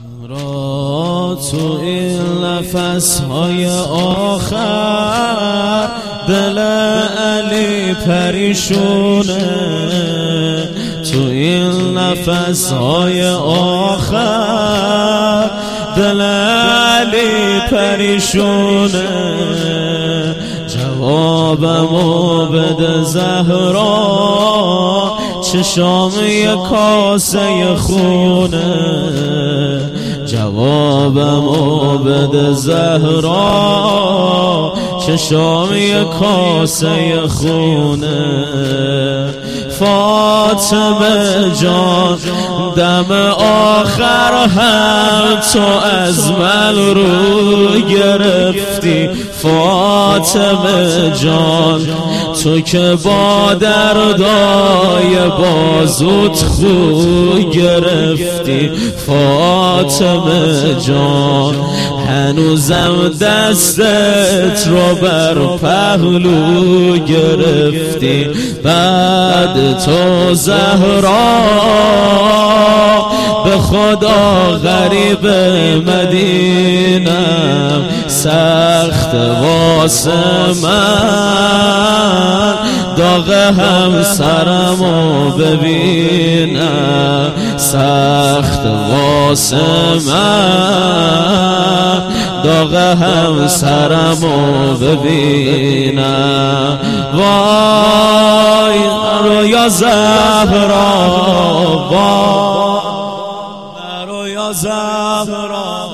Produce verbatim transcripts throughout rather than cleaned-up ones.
را تو این نفس‌های آخر دل علی پریشونه، تو این نفس‌های آخر دل علی پریشونه. جوابمو بده زهرا، چشام یک کاسه خونه. جوابمو بده زهرا، چشام یک کاسه خونه. فاطمه جان دم آخر هم تو از من رو گرفتی. فاطمه جان تو که با دردای بازوت خو گرفتی. فاطمه جان هنوزم دستت رو بر پهلو گرفتی. بعد تو زهرا به خدا غریب مدینم، سخت واسه من داغ همسرمو ببینم. سخت واسه من داغ همسرمو ببینم. وای نرو یا زهرا، وای نرو یا زهرا،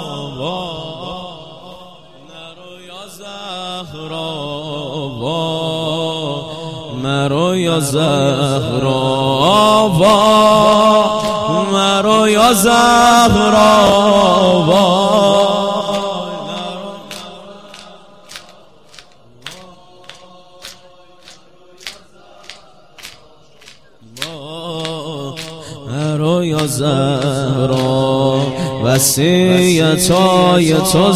نرو یا زهرا، مرو یا زهرا، مرو یا زهرا. مرو یا زهرا، وصیتای تو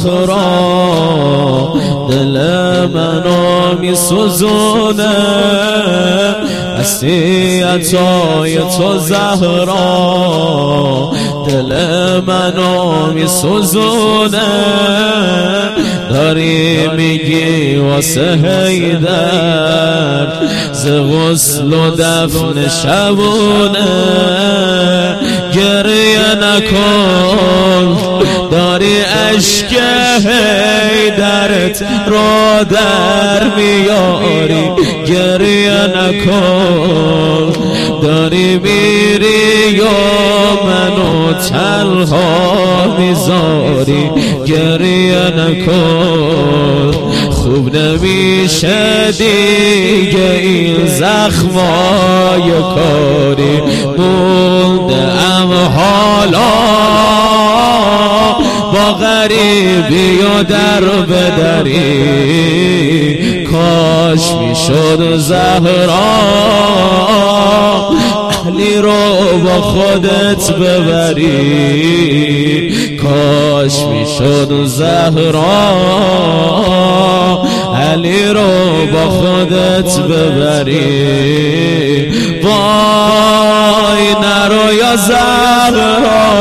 زهرا دل منو می سوزونه. وصیتای تو زهرا دل منو می سوزونه. داری میگی واسه حیدر ز غسل و دفن شبونه. گریه نکن، داری اشک حیدرت رو در میاری. گریه نکن، داری میری و منو تنها میذاری. گریه نکن، خوب نمیشه دیگه این زخمای کاری. مونده ام حالا با غریبی و در بدری. کاش میشد زهرا علی رو با خودت ببری. کاش میشد زهرا علی رو با خودت ببری. وای نرو یا زهرا،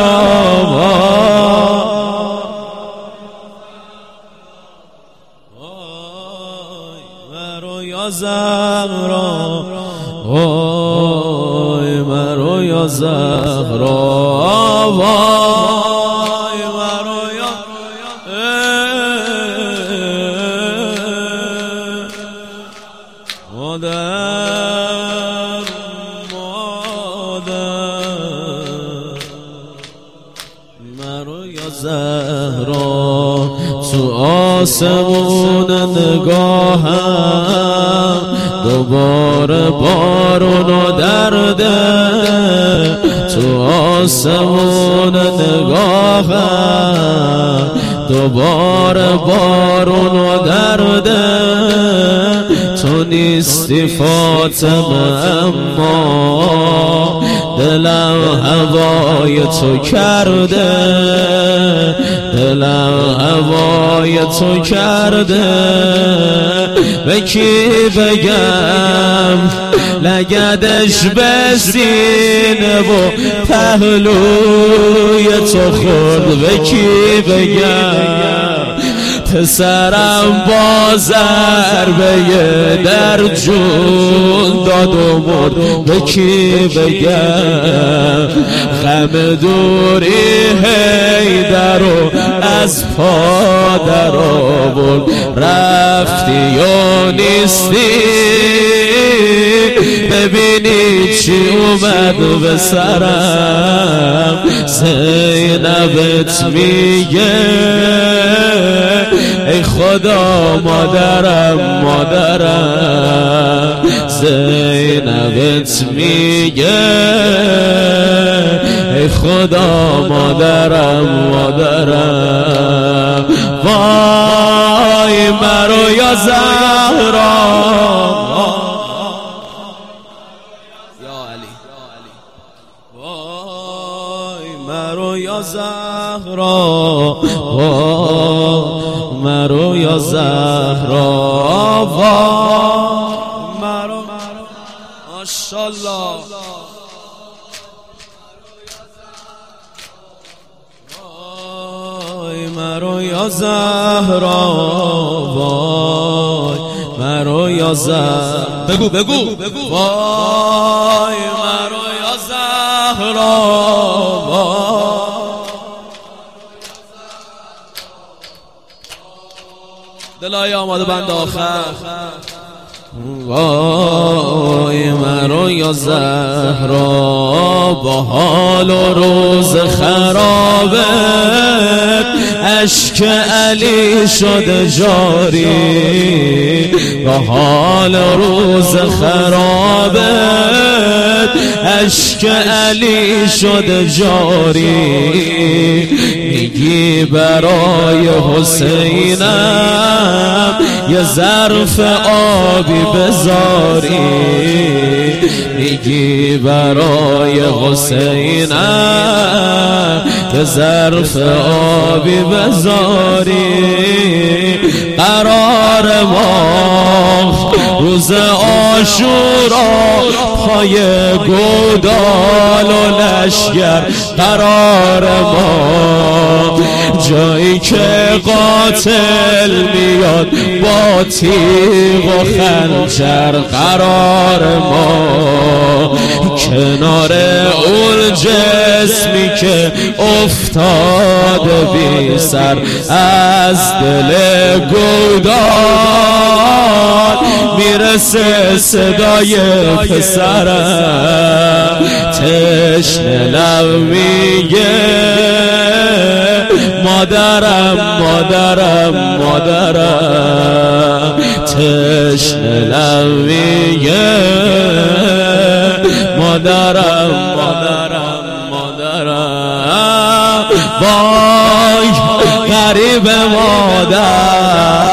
وای مرو یا زهرا، وای مرو یا زهرا، وای مرو یا مادر، مادر مرو یا زهرا. تو آسمون نگاهم دوباره بارون و درده. تو آسمون نگاهم دوباره بارون و درده. تو نیستی فاطمه اما دلم هوای تو کرده. دلم هوای تو کرده. به کی بگم لگدش به سینه و پهلوی تو خورد به کی بگم پسرم با ضربه در جون داد و مرد به کی بگم غم دوری حیدر و از پا در آورد رفتی و نیستی ببینی چی اومد به سرم زینبت میگه ای خدا مادرم مادرم زینبت میگه ای خدا مادرم مادرم وای مرو یا زهرا مرو یا زهرا مرو یا زهرا مرو ماشاءالله وای مرو یا زهرا وای مرو یا زهرا بگو بگو بگو وای مرو یا زهرا دلای آماده بند آخر وای مرو یا زهرا با حال و روز خرابه اشک علی شده جاری با حال و روز خرابه اشک علی شده جاری میگی برای حسینم یه ظرف آبی بذاری میگی برای حسینم یه ظرف آبی بذاری قرار ما روز عاشورا پای گودال و لشگر قرار ما جایی که قاتل میاد با تیغ و خنجر قرار ما کنار اون جسمی که افتاده بی سر از دل گودال میرسه صدای پسرم تشنه لب میگه مادرم مادرم مادرم تشنه لب میگه مادرم مادرم مادرم وای غریب مادر